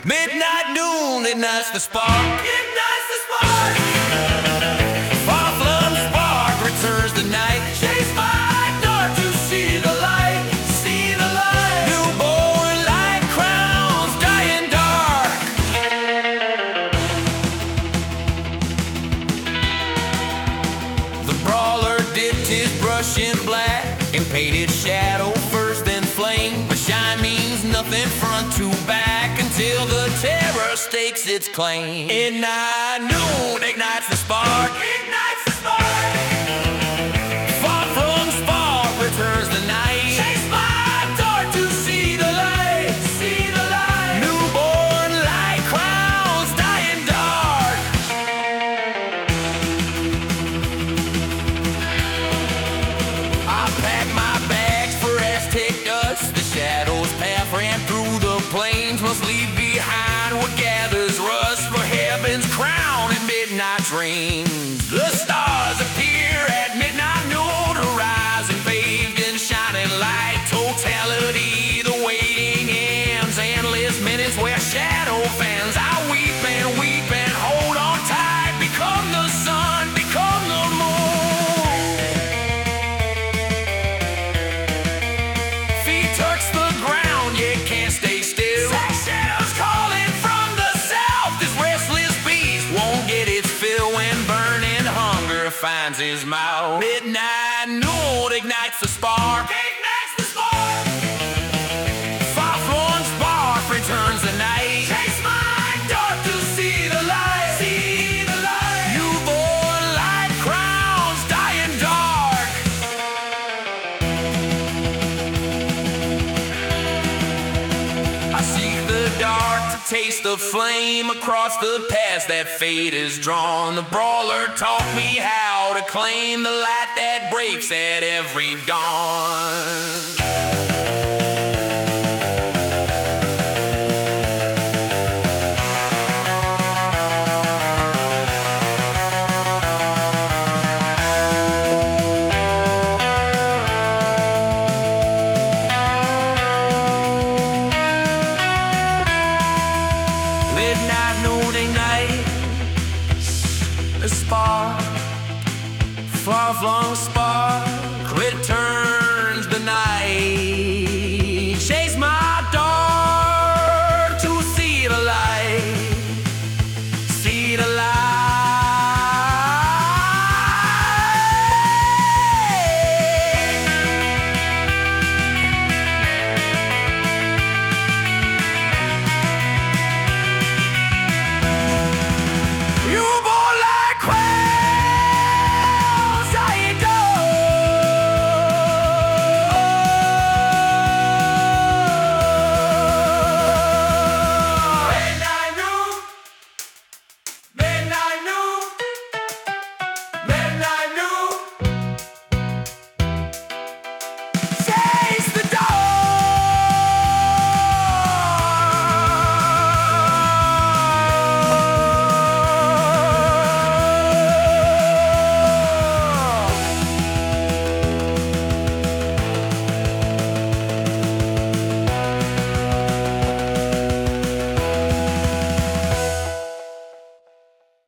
Midnight, noon, ignites the spark. Ignites the spark. Far-flung spark returns the night. Chase by dark to see the light. See the light. Newborn light crowns dying dark. The brawler dipped his brush in black and painted shadow first then flame. But shine means nothing front to back until the terror stakes its claim. Midnight, noon, ignites the spark. Ignites the spark. Far-flung spark returns the night. Chase by dark to see the light. See the light. Newborn light crowns dying dark. I packed my bags for Aztec dust. The shadows path ran through the plains. Must leave behind what gathers rust for heaven's crown in midnight dreams. The stars appear at midnight, noon, horizon bathed in shining light. Totality, the waiting ends, endless minutes where shadow fans. I weep and hold on tight. Become the sun, become the moon. Feet touch the ground, yet can't stay still. Shadows calling from the south. This restless beast won't get its fill when burning hunger finds his mouth. Midnight, noon, ignites the spark. Ignites the spark. Far-flung spark returns the night. Chase my dark to see the light. See the light. Newborn light crowns dying dark. I seek the dark to taste the flame across the paths that fate has drawn. The brawler taught me how to claim the light that breaks at every dawn. Midnight, noon, ignite the spark. Far-flung spark return